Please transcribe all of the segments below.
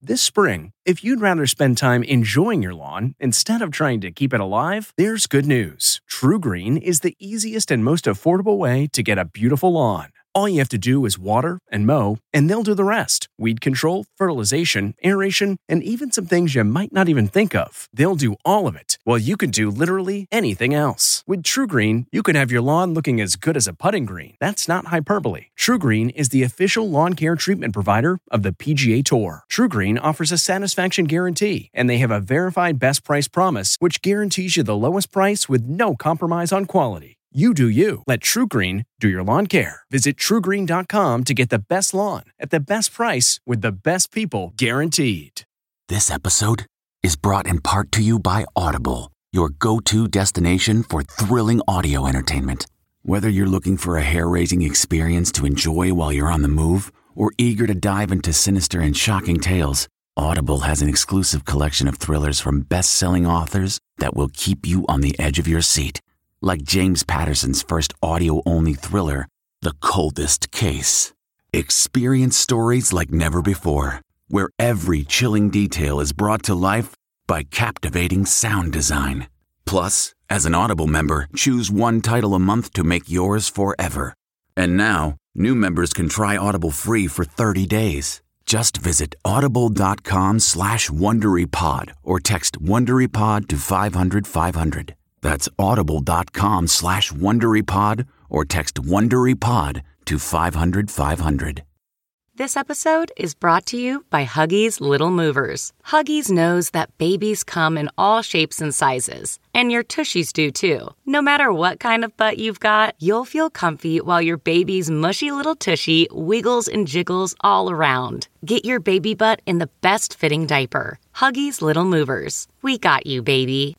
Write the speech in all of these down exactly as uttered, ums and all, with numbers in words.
This spring, if you'd rather spend time enjoying your lawn instead of trying to keep it alive, there's good news. TruGreen is the easiest and most affordable way to get a beautiful lawn. All you have to do is water and mow, and they'll do the rest. Weed control, fertilization, aeration, and even some things you might not even think of. They'll do all of it, while you can do literally anything else. With TruGreen, you can have your lawn looking as good as a putting green. That's not hyperbole. TruGreen is the official lawn care treatment provider of the P G A Tour. TruGreen offers a satisfaction guarantee, and they have a verified best price promise, which guarantees you the lowest price with no compromise on quality. You do you. Let TruGreen do your lawn care. Visit True Green dot com to get the best lawn at the best price with the best people guaranteed. This episode is brought in part to you by Audible, your go-to destination for thrilling audio entertainment. Whether you're looking for a hair-raising experience to enjoy while you're on the move or eager to dive into sinister and shocking tales, Audible has an exclusive collection of thrillers from best-selling authors that will keep you on the edge of your seat. Like James Patterson's first audio-only thriller, The Coldest Case. Experience stories like never before, where every chilling detail is brought to life by captivating sound design. Plus, as an Audible member, choose one title a month to make yours forever. And now, new members can try Audible free for thirty days. Just visit audible.com slash WonderyPod or text WonderyPod to five hundred five hundred. That's audible.com slash WonderyPod or text WonderyPod to five hundred five hundred. This episode is brought to you by Huggies Little Movers. Huggies knows that babies come in all shapes and sizes, and your tushies do too. No matter what kind of butt you've got, you'll feel comfy while your baby's mushy little tushy wiggles and jiggles all around. Get your baby butt in the best fitting diaper. Huggies Little Movers. We got you, baby.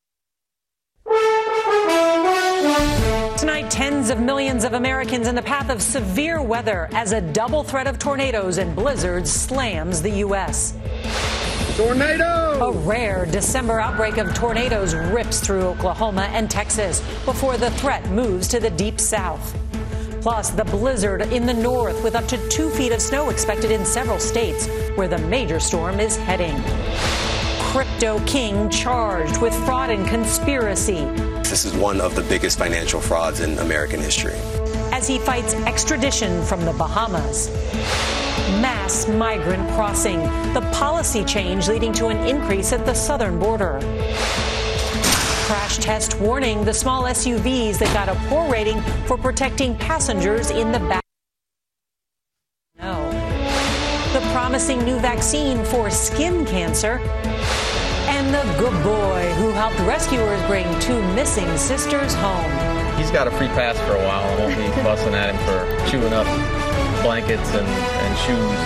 Tonight, tens of millions of Americans in the path of severe weather as a double threat of tornadoes and blizzards slams the U S. Tornado! A rare December outbreak of tornadoes rips through Oklahoma and Texas before the threat moves to the deep south. Plus, the blizzard in the north with up to two feet of snow expected in several states where the major storm is heading. Crypto king charged with fraud and conspiracy. This is one of the biggest financial frauds in American history. As he fights extradition from the Bahamas. Mass migrant crossing, the policy change leading to an increase at the southern border. Crash test warning, the small S U Vs that got a poor rating for protecting passengers in the back. No. The promising new vaccine for skin cancer. And the good boy who helped rescuers bring two missing sisters home. He's got a free pass for a while. I won't be fussing at him for chewing up blankets and, and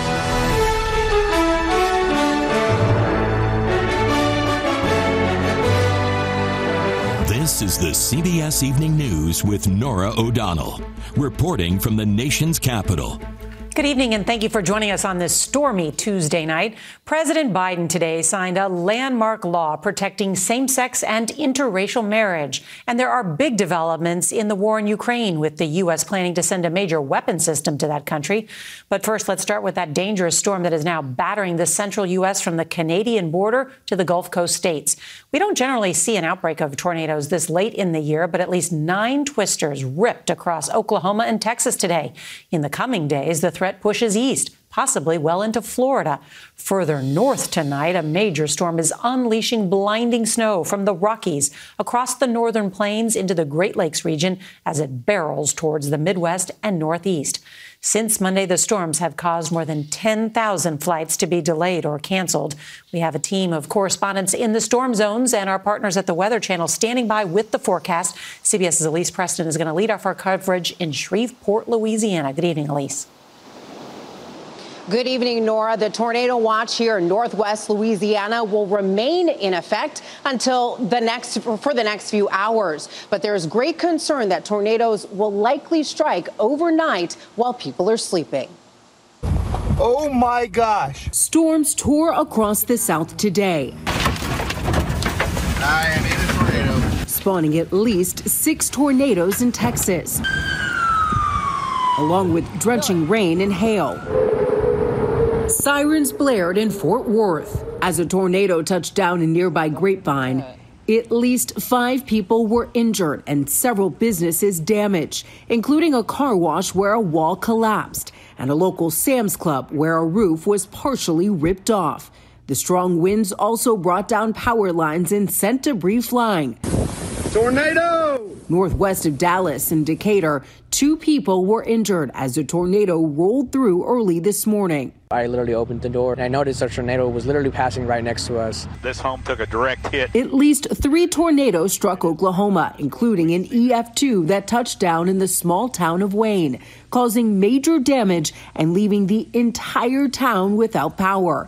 shoes. This is the C B S Evening News with Norah O'Donnell, reporting from the nation's capital. Good evening, and thank you for joining us on this stormy Tuesday night. President Biden today signed a landmark law protecting same-sex and interracial marriage. And there are big developments in the war in Ukraine, with the U S planning to send a major weapon system to that country. But first, let's start with that dangerous storm that is now battering the central U S from the Canadian border to the Gulf Coast states. We don't generally see an outbreak of tornadoes this late in the year, but at least nine twisters ripped across Oklahoma and Texas today. In the coming days, the threat pushes east, possibly well into Florida. Further north tonight, a major storm is unleashing blinding snow from the Rockies across the northern plains into the Great Lakes region as it barrels towards the Midwest and Northeast. Since Monday, the storms have caused more than ten thousand flights to be delayed or canceled. We have a team of correspondents in the storm zones and our partners at the Weather Channel standing by with the forecast. CBS's Elise Preston is going to lead off our coverage in Shreveport, Louisiana. Good evening, Elise. Good evening, Nora. The tornado watch here in northwest Louisiana will remain in effect until the next for the next few hours. But there is great concern that tornadoes will likely strike overnight while people are sleeping. Oh, my gosh. Storms tore across the south today. I am in a tornado. Spawning at least six tornadoes in Texas, along with drenching rain and hail. Sirens blared in Fort Worth as a tornado touched down in nearby Grapevine. At least five people were injured and several businesses damaged, including a car wash where a wall collapsed and a local Sam's Club where a roof was partially ripped off. The strong winds also brought down power lines and sent debris flying. Tornado! Northwest of Dallas and Decatur, two people were injured as a tornado rolled through early this morning. I literally opened the door and I noticed a tornado was literally passing right next to us. This home took a direct hit. At least three tornadoes struck Oklahoma, including an E F two that touched down in the small town of Wayne, causing major damage and leaving the entire town without power.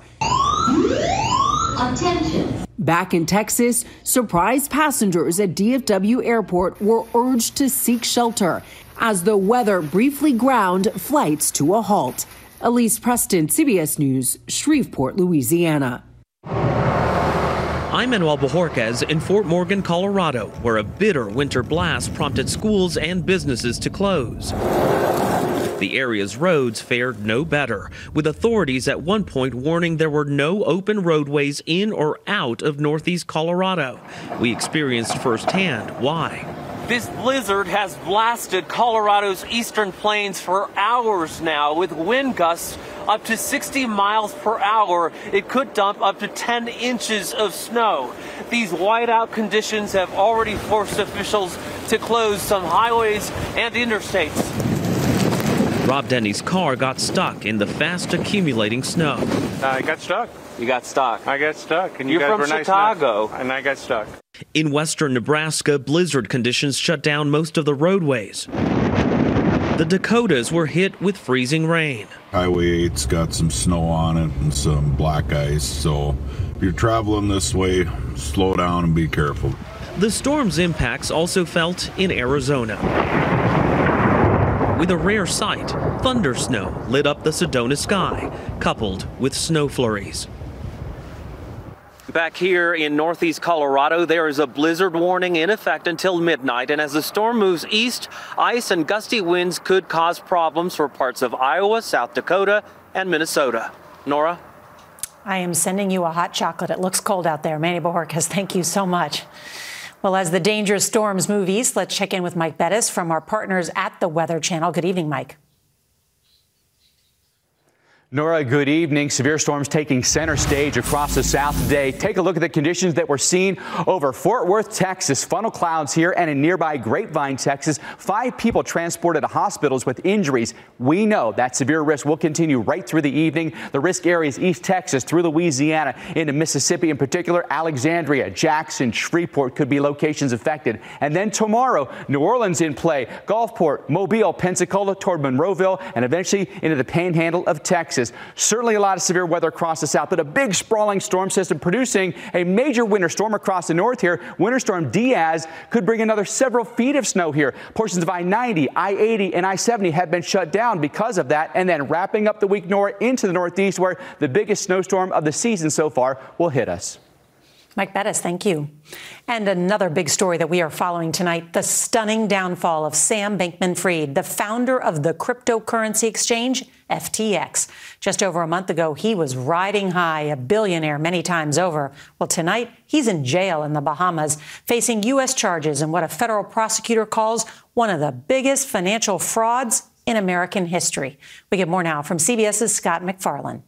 Attention. Back in Texas, surprise passengers at D F W Airport were urged to seek shelter as the weather briefly ground flights to a halt. Elise Preston, C B S News, Shreveport, Louisiana. I'm Manuel Bojorquez in Fort Morgan, Colorado, where a bitter winter blast prompted schools and businesses to close. The area's roads fared no better, with authorities at one point warning there were no open roadways in or out of northeast Colorado. We experienced firsthand why. This blizzard has blasted Colorado's eastern plains for hours now, with wind gusts up to sixty miles per hour. It could dump up to ten inches of snow. These whiteout conditions have already forced officials to close some highways and interstates. Rob Denny's car got stuck in the fast accumulating snow. I got stuck. You got stuck. I got stuck. And you You're guys from were nice Chicago. Enough, and I got stuck. In western Nebraska, blizzard conditions shut down most of the roadways. The Dakotas were hit with freezing rain. Highway eight's got some snow on it and some black ice, so if you're traveling this way, slow down and be careful. The storm's impacts also felt in Arizona. With a rare sight, thunder snow lit up the Sedona sky, coupled with snow flurries. Back here in northeast Colorado, there is a blizzard warning in effect until midnight, and as the storm moves east, ice and gusty winds could cause problems for parts of Iowa, South Dakota, and Minnesota. Nora? I am sending you a hot chocolate. It looks cold out there. Manny Bojorquez, thank you so much. Well, as the dangerous storms move east, let's check in with Mike Bettis from our partners at the Weather Channel. Good evening, Mike. Nora, good evening. Severe storms taking center stage across the South today. Take a look at the conditions that we're seeing over Fort Worth, Texas. Funnel clouds here, and in nearby Grapevine, Texas. Five people transported to hospitals with injuries. We know that severe risk will continue right through the evening. The risk areas East Texas through Louisiana into Mississippi, in particular Alexandria, Jackson, Shreveport could be locations affected. And then tomorrow, New Orleans in play, Gulfport, Mobile, Pensacola toward Monroeville, and eventually into the panhandle of Texas. Certainly a lot of severe weather across the south, but a big sprawling storm system producing a major winter storm across the north here. Winter Storm Diaz could bring another several feet of snow here. Portions of I ninety, I eighty, and I seventy have been shut down because of that. And then wrapping up the week, Nora, into the northeast, where the biggest snowstorm of the season so far will hit us. Mike Bettis, thank you. And another big story that we are following tonight, the stunning downfall of Sam Bankman-Fried, the founder of the cryptocurrency exchange, F T X. Just over a month ago, he was riding high, a billionaire many times over. Well, tonight, he's in jail in the Bahamas, facing U S charges in what a federal prosecutor calls one of the biggest financial frauds in American history. We get more now from CBS's Scott McFarlane.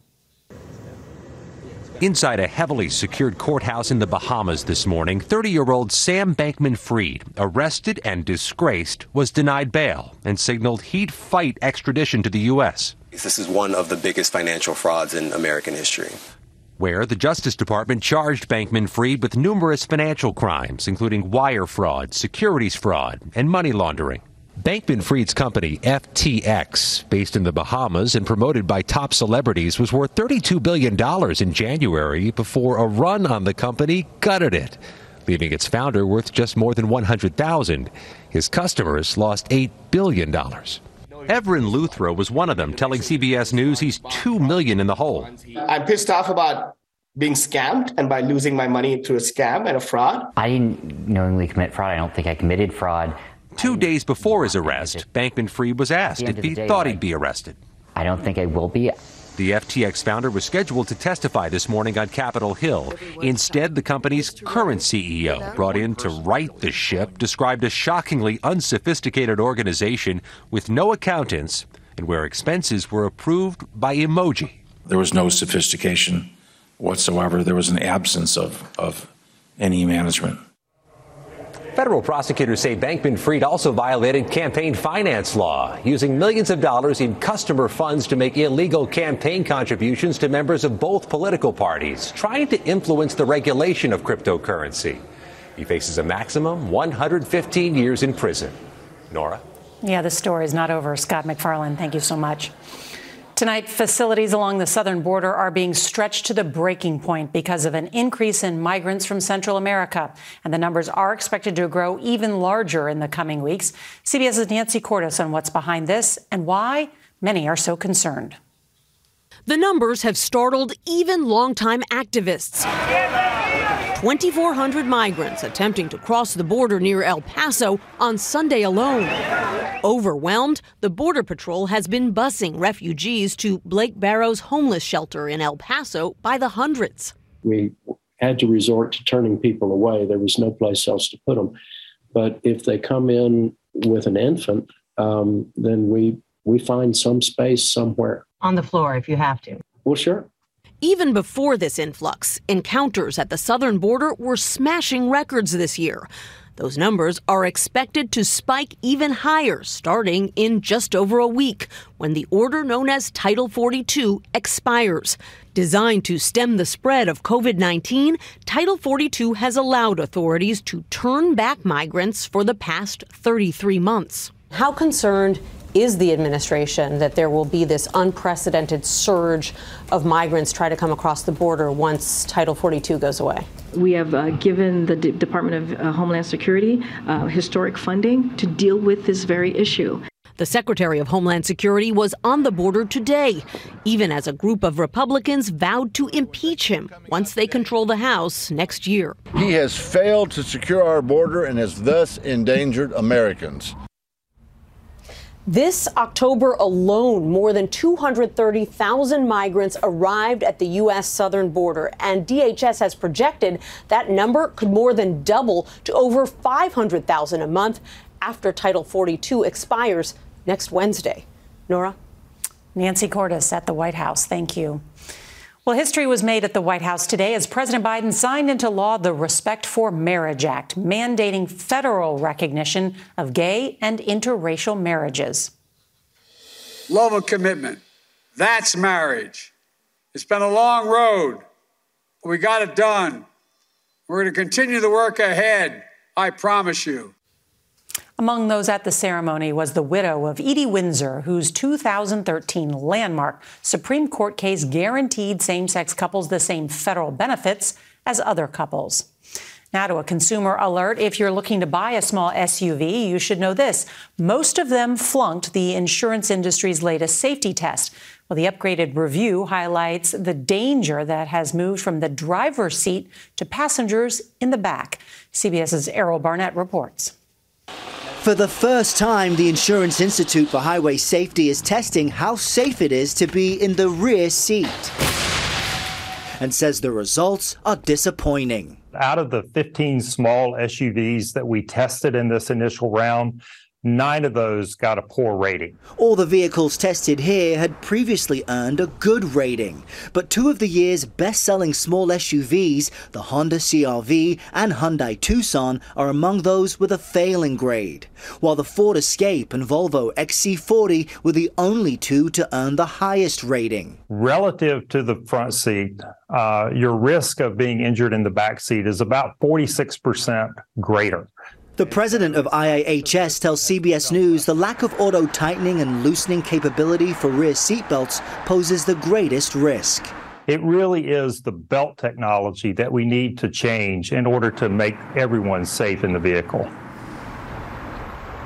Inside a heavily secured courthouse in the Bahamas this morning, thirty-year-old Sam Bankman-Fried, arrested and disgraced, was denied bail and signaled he'd fight extradition to the U S. This is one of the biggest financial frauds in American history, where the Justice Department charged Bankman-Fried with numerous financial crimes, including wire fraud, securities fraud, and money laundering. Bankman-Fried's company, F T X, based in the Bahamas and promoted by top celebrities, was worth thirty-two billion dollars in January before a run on the company gutted it, leaving its founder worth just more than one hundred thousand dollars. His customers lost eight billion dollars. Evren Luthra was one of them, telling C B S News he's two million dollars in the hole. I'm pissed off about being scammed and by losing my money through a scam and a fraud. I didn't knowingly commit fraud. I don't think I committed fraud. Two days before his arrest, Bankman-Fried was asked if he thought he'd be arrested. I don't think I will be. The F T X founder was scheduled to testify this morning on Capitol Hill. Instead, the company's current C E O, brought in to right the ship, described a shockingly unsophisticated organization with no accountants and where expenses were approved by emoji. There was no sophistication whatsoever. There was an absence of, of any management. Federal prosecutors say Bankman-Fried also violated campaign finance law, using millions of dollars in customer funds to make illegal campaign contributions to members of both political parties, trying to influence the regulation of cryptocurrency. He faces a maximum one hundred fifteen years in prison. Nora? Yeah, the story is not over. Scott MacFarlane, thank you so much. Tonight, facilities along the southern border are being stretched to the breaking point because of an increase in migrants from Central America. And the numbers are expected to grow even larger in the coming weeks. CBS's Nancy Cordes on what's behind this and why many are so concerned. The numbers have startled even longtime activists. twenty-four hundred migrants attempting to cross the border near El Paso on Sunday alone. Overwhelmed, the Border Patrol has been busing refugees to Blake Barrow's homeless shelter in El Paso by the hundreds. We had to resort to turning people away. There was no place else to put them. But if they come in with an infant, um, then we we find some space somewhere. On the floor if you have to. Well, sure. Even before this influx, encounters at the southern border were smashing records this year. Those numbers are expected to spike even higher starting in just over a week when the order known as Title forty-two expires. Designed to stem the spread of COVID nineteen, Title forty-two has allowed authorities to turn back migrants for the past thirty-three months. How concerned is the administration that there will be this unprecedented surge of migrants try to come across the border once Title forty-two goes away? We have uh, given the D- Department of uh, Homeland Security uh, historic funding to deal with this very issue. The Secretary of Homeland Security was on the border today, even as a group of Republicans vowed to impeach him once they control the House next year. He has failed to secure our border and has thus endangered Americans. This October alone, more than two hundred thirty thousand migrants arrived at the U S southern border, and D H S has projected that number could more than double to over five hundred thousand a month after Title forty-two expires next Wednesday. Nora? Nancy Cordes at the White House. Thank you. Well, history was made at the White House today as President Biden signed into law the Respect for Marriage Act, mandating federal recognition of gay and interracial marriages. Love and commitment. That's marriage. It's been a long road, but we got it done. We're going to continue the work ahead, I promise you. Among those at the ceremony was the widow of Edie Windsor, whose two thousand thirteen landmark Supreme Court case guaranteed same-sex couples the same federal benefits as other couples. Now to a consumer alert. If you're looking to buy a small S U V, you should know this. Most of them flunked the insurance industry's latest safety test. Well, the upgraded review highlights the danger that has moved from the driver's seat to passengers in the back. CBS's Errol Barnett reports. For the first time, the Insurance Institute for Highway Safety is testing how safe it is to be in the rear seat, and says the results are disappointing. Out of the fifteen small S U Vs that we tested in this initial round, nine of those got a poor rating. All the vehicles tested here had previously earned a good rating, but two of the year's best-selling small S U Vs, the Honda C R V and Hyundai Tucson, are among those with a failing grade, while the Ford Escape and Volvo X C forty were the only two to earn the highest rating. Relative to the front seat, uh, your risk of being injured in the back seat is about forty-six percent greater. The president of I I H S tells C B S News the lack of auto-tightening and loosening capability for rear seatbelts poses the greatest risk. It really is the belt technology that we need to change in order to make everyone safe in the vehicle.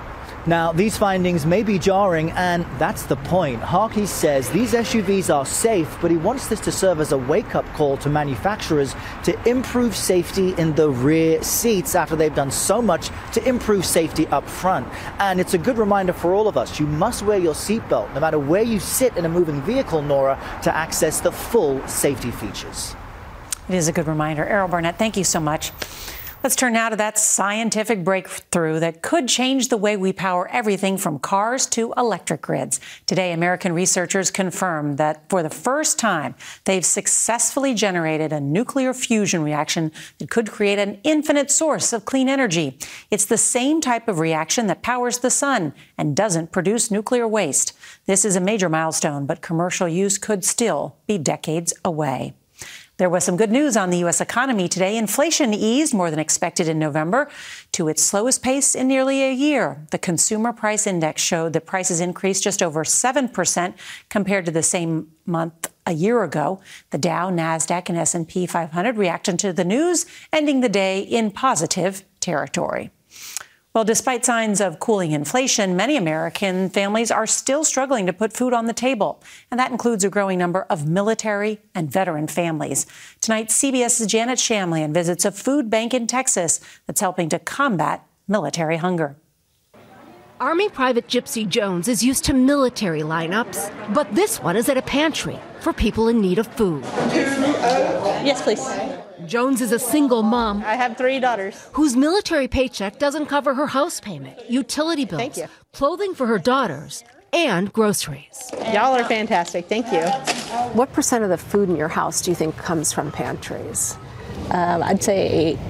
Now, these findings may be jarring, and that's the point. Harkey says these S U Vs are safe, but he wants this to serve as a wake-up call to manufacturers to improve safety in the rear seats after they've done so much to improve safety up front. And it's a good reminder for all of us. You must wear your seatbelt no matter where you sit in a moving vehicle, Nora, to access the full safety features. It is a good reminder. Errol Barnett, thank you so much. Let's turn now to that scientific breakthrough that could change the way we power everything from cars to electric grids. Today, American researchers confirmed that for the first time, they've successfully generated a nuclear fusion reaction that could create an infinite source of clean energy. It's the same type of reaction that powers the sun and doesn't produce nuclear waste. This is a major milestone, but commercial use could still be decades away. There was some good news on the U S economy today. Inflation eased more than expected in November to its slowest pace in nearly a year. The Consumer Price Index showed that prices increased just over seven percent compared to the same month a year ago. The Dow, NASDAQ, and S and P five hundred reacted to the news, ending the day in positive territory. Well, despite signs of cooling inflation, many American families are still struggling to put food on the table, and that includes a growing number of military and veteran families. Tonight, CBS's Janet Shamlian visits a food bank in Texas that's helping to combat military hunger. Army Private Gypsy Jones is used to military lineups, but this one is at a pantry for people in need of food. Yes, please. Jones is a single mom. I have three daughters. Whose military paycheck doesn't cover her house payment, utility bills, Thank you. clothing for her daughters, and groceries. Y'all are fantastic. Thank you. What percent of the food in your house do you think comes from pantries? Um, I'd say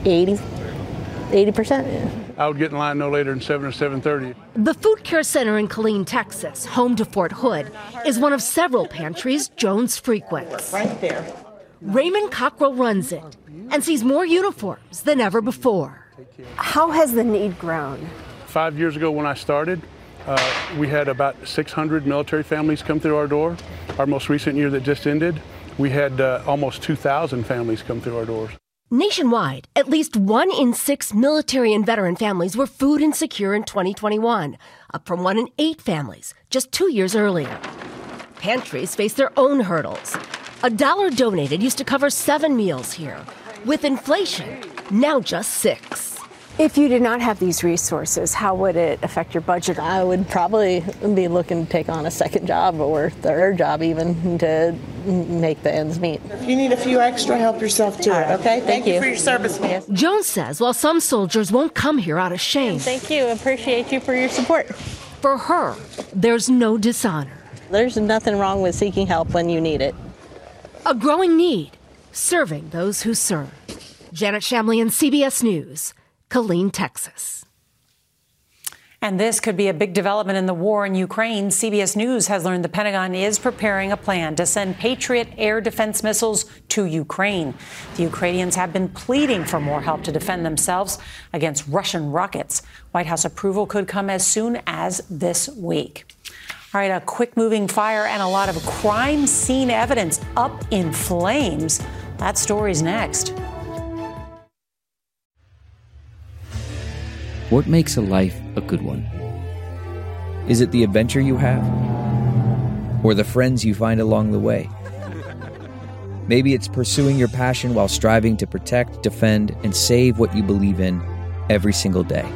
eighty percent. I would get in line no later than seven or seven thirty. The Food Care Center in Killeen, Texas, home to Fort Hood, is one of several pantries Jones frequents. Right there. Raymond Cockrell runs it and sees more uniforms than ever before. How has the need grown? Five years ago when I started, uh, we had about six hundred military families come through our door. Our most recent year that just ended, we had uh, almost two thousand families come through our doors. Nationwide, at least one in six military and veteran families were food insecure in twenty twenty-one, up from one in eight families just two years earlier. Pantries face their own hurdles. A dollar donated used to cover seven meals here. With inflation, now just six. If you did not have these resources, how would it affect your budget? I would probably be looking to take on a second job or third job even to make the ends meet. If you need a few extra, help yourself to it, okay? Thank, Thank you. you for your service, ma'am. Jones says while some soldiers won't come here out of shame, Thank you. Appreciate you for your support. for her, there's no dishonor. There's nothing wrong with seeking help when you need it. A growing need, serving those who serve. Janet Shamlian, C B S News, Killeen, Texas. And this could be a big development in the war in Ukraine. C B S News has learned the Pentagon is preparing a plan to send Patriot air defense missiles to Ukraine. The Ukrainians have been pleading for more help to defend themselves against Russian rockets. White House approval could come as soon as this week. All right, a quick-moving fire and a lot of crime scene evidence up in flames. That story's next. What makes a life a good one? Is it the adventure you have? Or the friends you find along the way? Maybe it's pursuing your passion while striving to protect, defend, and save what you believe in every single day.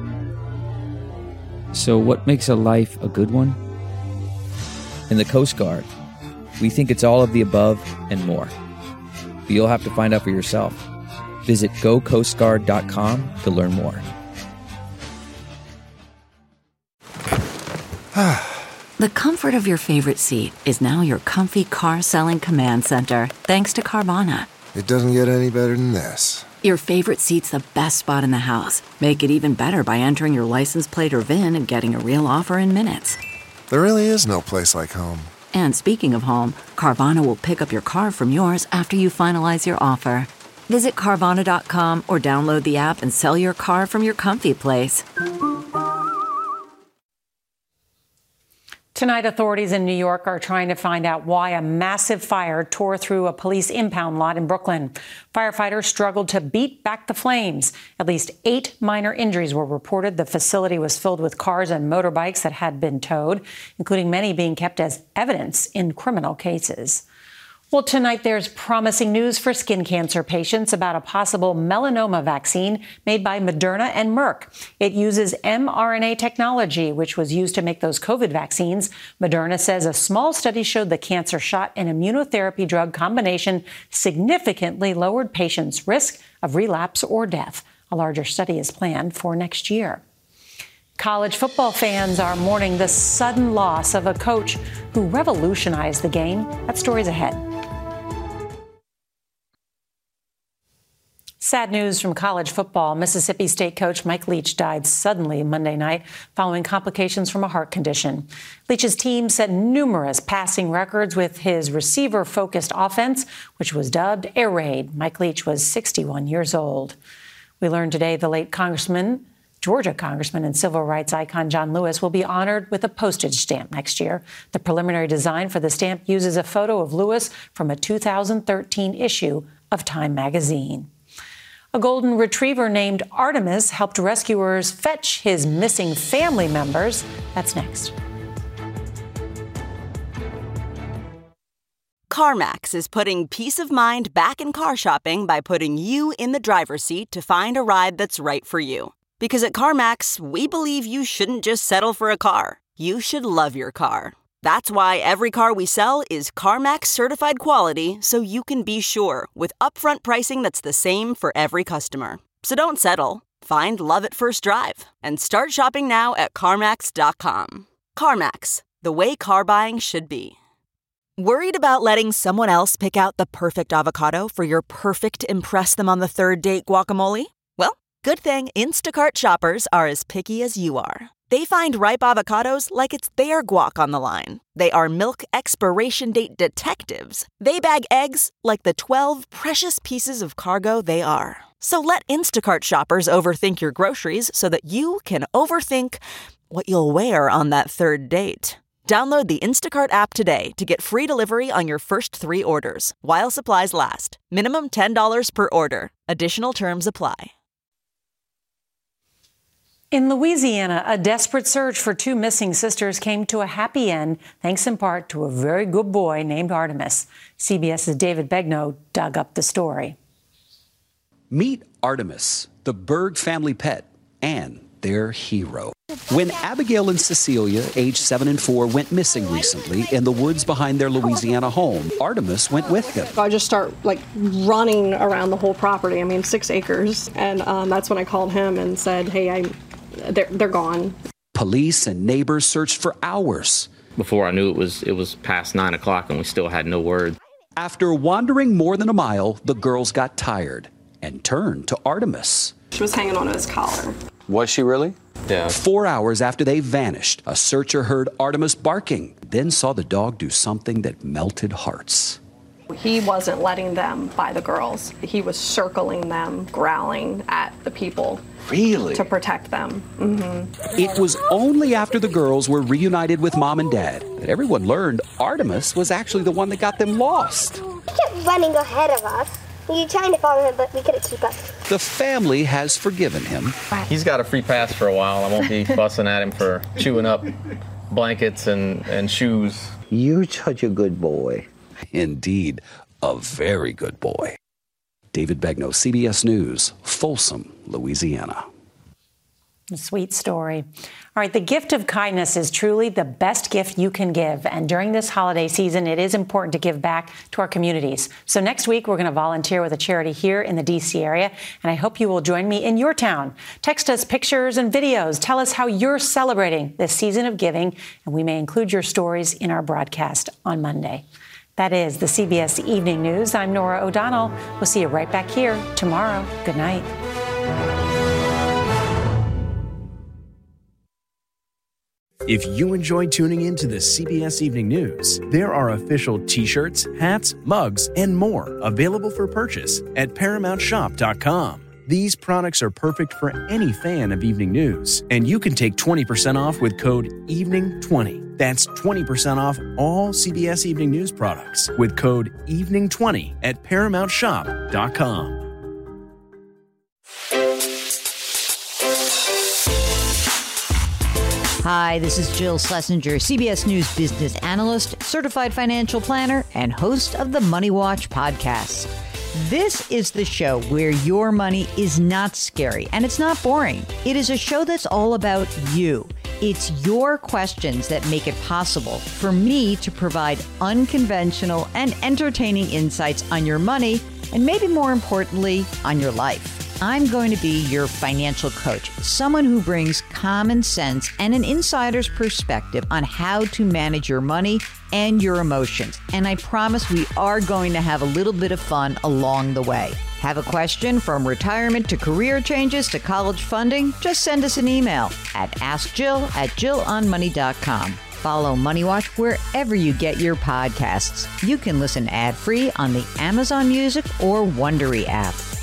So what makes a life a good one? In the Coast Guard, we think it's all of the above and more. But you'll have to find out for yourself. Visit go coast guard dot com to learn more. The comfort of your favorite seat is now your comfy car selling command center, thanks to Carvana. It doesn't get any better than this. Your favorite seat's the best spot in the house. Make it even better by entering your license plate or V I N and getting a real offer in minutes. There really is no place like home. And speaking of home, Carvana will pick up your car from yours after you finalize your offer. Visit Carvana dot com or download the app and sell your car from your comfy place. Tonight, authorities in New York are trying to find out why a massive fire tore through a police impound lot in Brooklyn. Firefighters struggled to beat back the flames. At least eight minor injuries were reported. The facility was filled with cars and motorbikes that had been towed, including many being kept as evidence in criminal cases. Well, tonight there's promising news for skin cancer patients about a possible melanoma vaccine made by Moderna and Merck. It uses mRNA technology, which was used to make those COVID vaccines. Moderna says a small study showed the cancer shot and immunotherapy drug combination significantly lowered patients' risk of relapse or death. A larger study is planned for next year. College football fans are mourning the sudden loss of a coach who revolutionized the game. That story's ahead. Sad news from college football. Mississippi State coach Mike Leach died suddenly Monday night following complications from a heart condition. Leach's team set numerous passing records with his receiver-focused offense, which was dubbed Air Raid. Mike Leach was sixty-one years old. We learned today the late Congressman, Georgia Congressman and civil rights icon John Lewis will be honored with a postage stamp next year. The preliminary design for the stamp uses a photo of Lewis from a two thousand thirteen issue of Time magazine. A golden retriever named Artemis helped rescuers fetch his missing family members. That's next. CarMax is putting peace of mind back in car shopping by putting you in the driver's seat to find a ride that's right for you. Because at CarMax, we believe you shouldn't just settle for a car. You should love your car. That's why every car we sell is CarMax certified quality, so you can be sure with upfront pricing that's the same for every customer. So don't settle. Find love at first drive and start shopping now at CarMax dot com. CarMax, the way car buying should be. Worried about letting someone else pick out the perfect avocado for your perfect impress them on the third date guacamole? Well, good thing Instacart shoppers are as picky as you are. They find ripe avocados like it's their guac on the line. They are milk expiration date detectives. They bag eggs like the twelve precious pieces of cargo they are. So let Instacart shoppers overthink your groceries so that you can overthink what you'll wear on that third date. Download the Instacart app today to get free delivery on your first three orders, while supplies last. Minimum ten dollars per order. Additional terms apply. In Louisiana, a desperate search for two missing sisters came to a happy end, thanks in part to a very good boy named Artemis. CBS's David Begnaud dug up the story. Meet Artemis, the Berg family pet, and their hero. When Abigail and Cecilia, aged seven and four, went missing recently in the woods behind their Louisiana home, Artemis went with him. I just start like running around the whole property. I mean, six acres. And um, that's when I called him and said, hey, I, they're, they're gone. Police and neighbors searched for hours. Before I knew it was, it was past nine o'clock and we still had no word. After wandering more than a mile, the girls got tired and turned to Artemis. She was hanging on his collar. Was she really? Yeah. Four hours after they vanished, a searcher heard Artemis barking, then saw the dog do something that melted hearts. He wasn't letting them by the girls. He was circling them, growling at the people. Really? To protect them. Mm-hmm. It was only after the girls were reunited with mom and dad that everyone learned Artemis was actually the one that got them lost. He kept running ahead of us. We were trying to follow him, but we couldn't keep up. The family has forgiven him. He's got a free pass for a while. I won't be fussing at him for chewing up blankets and, and shoes. You're such a good boy. Indeed, a very good boy. David Begnaud, C B S News, Folsom, Louisiana. A sweet story. All right, the gift of kindness is truly the best gift you can give. And during this holiday season, it is important to give back to our communities. So next week, we're going to volunteer with a charity here in the D C area. And I hope you will join me in your town. Text us pictures and videos. Tell us how you're celebrating this season of giving. And we may include your stories in our broadcast on Monday. That is the C B S Evening News. I'm Norah O'Donnell. We'll see you right back here tomorrow. Good night. If you enjoyed tuning in to the C B S Evening News, there are official t-shirts, hats, mugs, and more available for purchase at paramount shop dot com. These products are perfect for any fan of evening news, and you can take twenty percent off with code evening twenty. That's twenty percent off all C B S Evening News products with code evening twenty at paramount shop dot com. Hi, this is Jill Schlesinger, C B S News business analyst, certified financial planner, and host of the Money Watch podcast. This is the show where your money is not scary and it's not boring. It is a show that's all about you. It's your questions that make it possible for me to provide unconventional and entertaining insights on your money, and maybe more importantly, on your life. I'm going to be your financial coach, someone who brings common sense and an insider's perspective on how to manage your money and your emotions. And I promise we are going to have a little bit of fun along the way. Have a question from retirement to career changes to college funding? Just send us an email at ask jill at jill on money dot com. Follow Money Watch wherever you get your podcasts. You can listen ad-free on the Amazon Music or Wondery app.